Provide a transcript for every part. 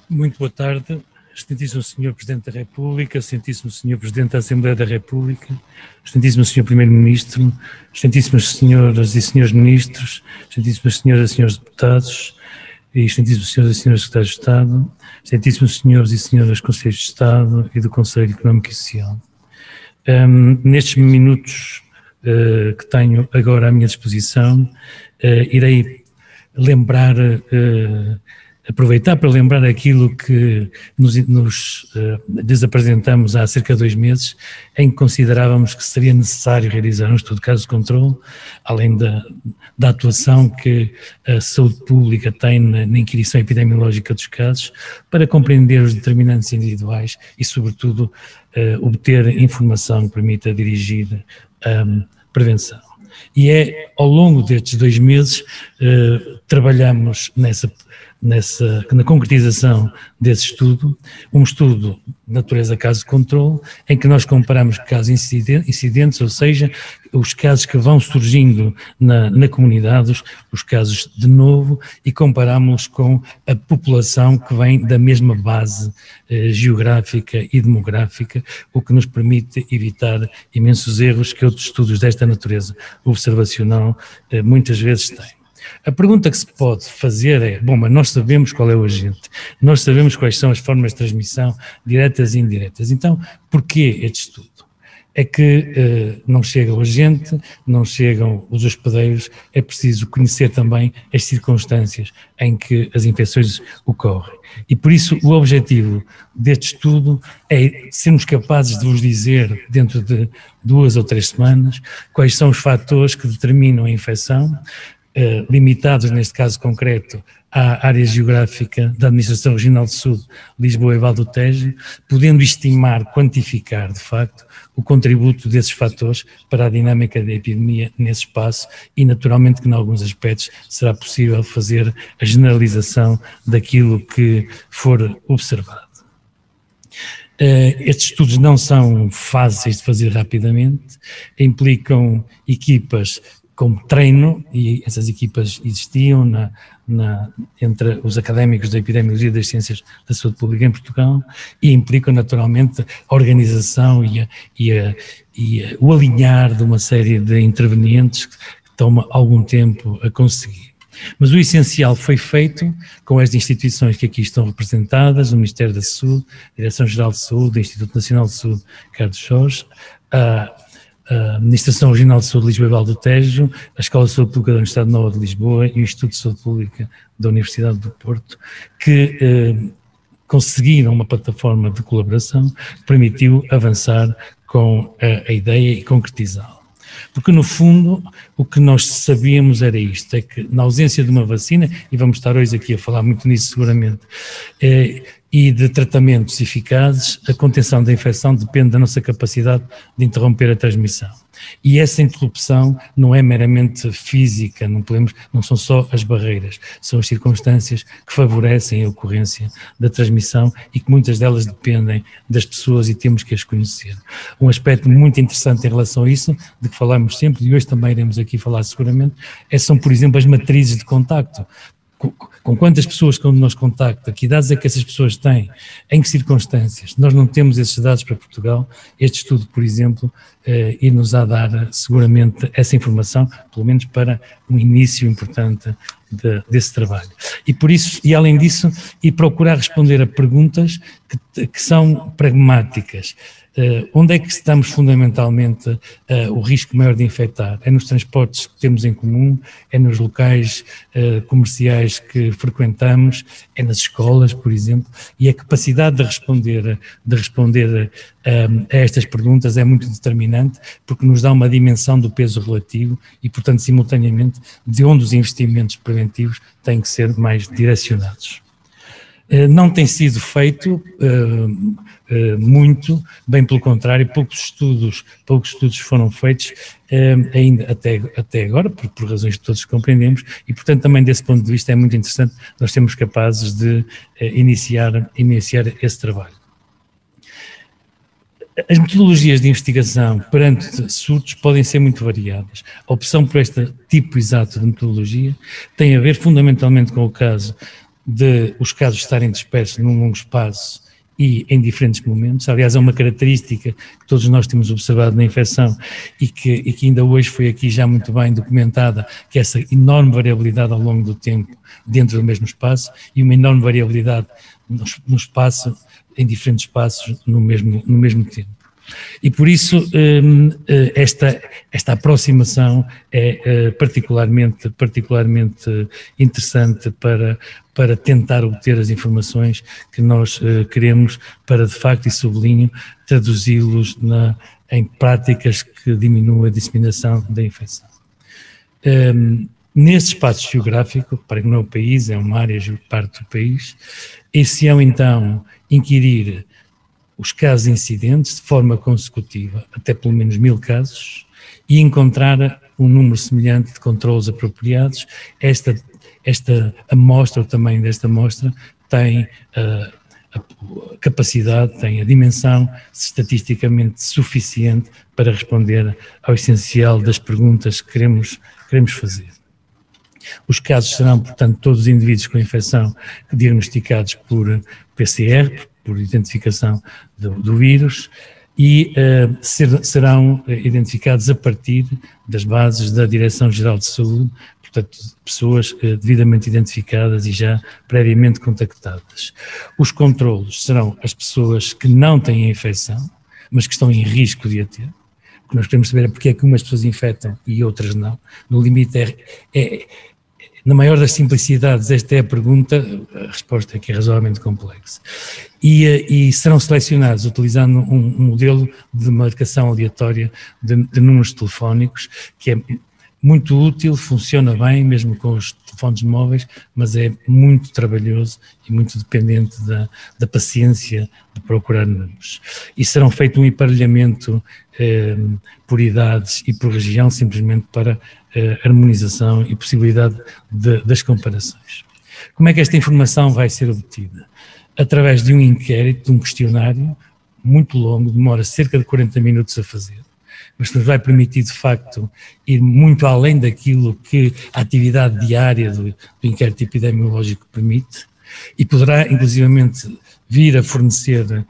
Muito boa tarde, excelentíssimo Sr. Presidente da República, excelentíssimo Sr. Presidente da Assembleia da República, excelentíssimo Sr. Primeiro-Ministro, excelentíssimas Senhoras e Senhores Ministros, excelentíssimas Senhoras e Senhores Deputados, e excelentíssimos Senhores e Senhores Secretários de Estado, excelentíssimos Senhores e Senhoras Conselheiros de Estado e do Conselho Económico e Social. Nestes minutos que tenho agora à minha disposição, irei lembrar, aproveitar para lembrar aquilo que nos desapresentamos há cerca de 2 meses, em que considerávamos que seria necessário realizar um estudo de caso de controle, além da atuação que a saúde pública tem na inquirição epidemiológica dos casos, para compreender os determinantes individuais e, sobretudo, obter informação que permita dirigir a prevenção. E ao longo destes 2 meses, trabalhamos na concretização desse estudo, um estudo de natureza caso de controle, em que nós comparamos casos incidentes, ou seja, os casos que vão surgindo na comunidade, os casos de novo, e comparamos com a população que vem da mesma base geográfica e demográfica, o que nos permite evitar imensos erros que outros estudos desta natureza observacional muitas vezes têm. A pergunta que se pode fazer é, bom, mas nós sabemos qual é o agente, nós sabemos quais são as formas de transmissão diretas e indiretas, então porquê este estudo? É que não chega o agente, não chegam os hospedeiros, é preciso conhecer também as circunstâncias em que as infecções ocorrem. E por isso o objetivo deste estudo é sermos capazes de vos dizer, dentro de 2 ou 3 semanas, quais são os fatores que determinam a infecção, limitados, neste caso concreto, à área geográfica da Administração Regional do Sul, Lisboa e Val do Tejo, podendo estimar, quantificar, de facto, o contributo desses fatores para a dinâmica da epidemia nesse espaço e, naturalmente, que, em alguns aspectos, será possível fazer a generalização daquilo que for observado. Estes estudos não são fáceis de fazer rapidamente, implicam equipas como treino, e essas equipas existiam entre os académicos da epidemiologia e das ciências da saúde pública em Portugal, e implicam naturalmente a organização e o alinhar de uma série de intervenientes que toma algum tempo a conseguir. Mas o essencial foi feito com as instituições que aqui estão representadas, o Ministério da Saúde, a Direção-Geral de Saúde, o Instituto Nacional de Saúde Carlos Jorge, a Administração Regional de Saúde de Lisboa e Val do Tejo, a Escola de Saúde Pública da Universidade Nova de Lisboa e o Instituto de Saúde Pública da Universidade do Porto, que conseguiram uma plataforma de colaboração que permitiu avançar com a ideia e concretizá-la. Porque, no fundo, o que nós sabíamos era isto, é que na ausência de uma vacina, e vamos estar hoje aqui a falar muito nisso seguramente, e de tratamentos eficazes, a contenção da infecção depende da nossa capacidade de interromper a transmissão. E essa interrupção não é meramente física, não são só as barreiras, são as circunstâncias que favorecem a ocorrência da transmissão e que muitas delas dependem das pessoas e temos que as conhecer. Um aspecto muito interessante em relação a isso, de que falamos sempre, e hoje também iremos aqui falar seguramente, são, por exemplo, as matrizes de contacto. Com quantas pessoas que nos contacta, que idades é que essas pessoas têm, em que circunstâncias. Nós não temos esses dados para Portugal. Este estudo, por exemplo, ir-nos a dar seguramente essa informação, pelo menos para um início importante desse trabalho. E por isso, e além disso, e procurar responder a perguntas que são pragmáticas. Onde é que estamos fundamentalmente o risco maior de infectar? É nos transportes que temos em comum, é nos locais comerciais que frequentamos, é nas escolas, por exemplo, e a capacidade de responder a estas perguntas é muito determinante, porque nos dá uma dimensão do peso relativo e, portanto, simultaneamente, de onde os investimentos preventivos têm que ser mais direcionados. Não tem sido feito muito, bem pelo contrário, poucos estudos foram feitos ainda até agora, por razões que todos compreendemos, e portanto também desse ponto de vista é muito interessante nós sermos capazes de iniciar esse trabalho. As metodologias de investigação perante surtos podem ser muito variadas. A opção por este tipo exato de metodologia tem a ver fundamentalmente com o caso de os casos estarem dispersos num longo espaço e em diferentes momentos. Aliás, é uma característica que todos nós temos observado na infecção e que ainda hoje foi aqui já muito bem documentada, que é essa enorme variabilidade ao longo do tempo dentro do mesmo espaço e uma enorme variabilidade no espaço, em diferentes espaços no mesmo tempo. E por isso esta aproximação é particularmente interessante para tentar obter as informações que nós queremos para, de facto, e sublinho, traduzi-los em práticas que diminuam a disseminação da infecção. Neste espaço geográfico, para que não é o país, é uma área parte do país, esse-ão então inquirir os casos incidentes de forma consecutiva, até pelo menos 1000 casos, e encontrar um número semelhante de controlos apropriados. Esta amostra, o tamanho desta amostra, tem a capacidade, tem a dimensão estatisticamente suficiente para responder ao essencial das perguntas que queremos fazer. Os casos serão, portanto, todos os indivíduos com infecção diagnosticados por PCR, por identificação do vírus, e serão identificados a partir das bases da Direção-Geral de Saúde, portanto, pessoas devidamente identificadas e já previamente contactadas. Os controlos serão as pessoas que não têm a infecção, mas que estão em risco de a ter. O que nós queremos saber é porque é que umas pessoas infectam e outras não. No limite na maior das simplicidades, esta é a pergunta, a resposta é que é razoavelmente complexa. E serão selecionados utilizando um modelo de marcação aleatória de números telefónicos, que é muito útil, funciona bem, mesmo com os telefones móveis, mas é muito trabalhoso e muito dependente da paciência de procurar números. E serão feito um emparelhamento por idades e por região, simplesmente para harmonização e possibilidade das comparações. Como é que esta informação vai ser obtida? Através de um inquérito, de um questionário muito longo, demora cerca de 40 minutos a fazer, mas que nos vai permitir, de facto, ir muito além daquilo que a atividade diária do inquérito epidemiológico permite, e poderá, inclusivamente, vir a fornecer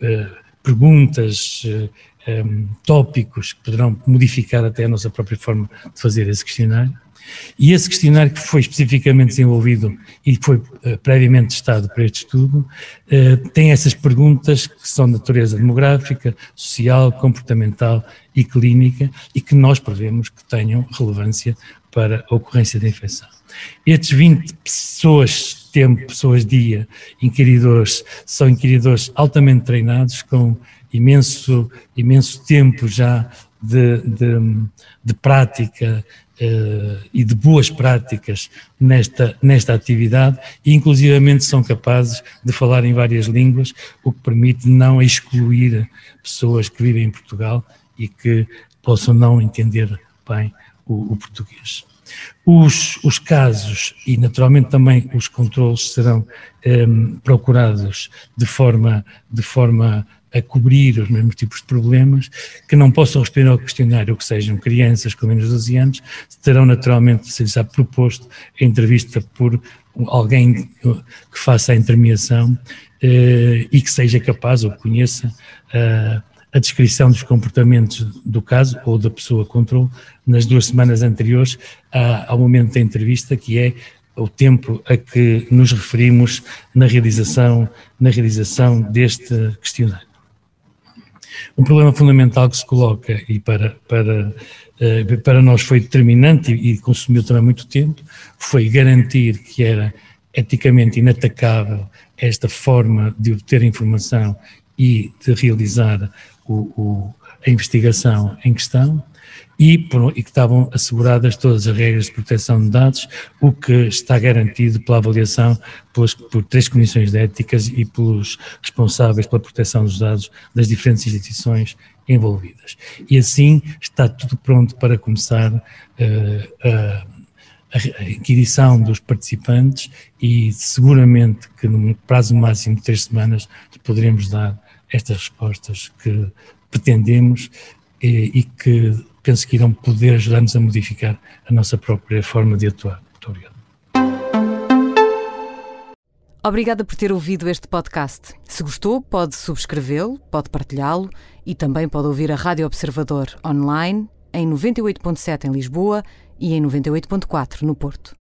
perguntas, tópicos que poderão modificar até a nossa própria forma de fazer esse questionário. E esse questionário, que foi especificamente desenvolvido e foi previamente testado para este estudo, tem essas perguntas que são de natureza demográfica, social, comportamental e clínica, e que nós prevemos que tenham relevância para a ocorrência da infecção. Estes 20 pessoas-dia, inquiridores, são inquiridores altamente treinados, com imenso tempo já de prática e de boas práticas nesta atividade, e inclusivamente são capazes de falar em várias línguas, o que permite não excluir pessoas que vivem em Portugal e que possam não entender bem o português. Os casos e naturalmente também os controlos serão procurados de forma a cobrir os mesmos tipos de problemas, que não possam responder ao questionário, que sejam crianças com menos de 12 anos, terão naturalmente, se lhes há proposto, a entrevista por alguém que faça a intermediação e que seja capaz ou conheça a descrição dos comportamentos do caso ou da pessoa controle nas 2 semanas anteriores ao momento da entrevista, que é o tempo a que nos referimos na realização deste questionário. Um problema fundamental que se coloca e para nós foi determinante e consumiu também muito tempo, foi garantir que era eticamente inatacável esta forma de obter informação e de realizar a investigação em questão, e que estavam asseguradas todas as regras de proteção de dados, o que está garantido pela avaliação por 3 comissões de éticas e pelos responsáveis pela proteção dos dados das diferentes instituições envolvidas. E assim está tudo pronto para começar a inquirição dos participantes, e seguramente que num prazo máximo de 3 semanas poderemos dar estas respostas que pretendemos e que penso que irão poder ajudar-nos a modificar a nossa própria forma de atuar. Muito obrigado. Obrigada por ter ouvido este podcast. Se gostou, pode subscrevê-lo, pode partilhá-lo e também pode ouvir a Rádio Observador online em 98.7 em Lisboa e em 98.4 no Porto.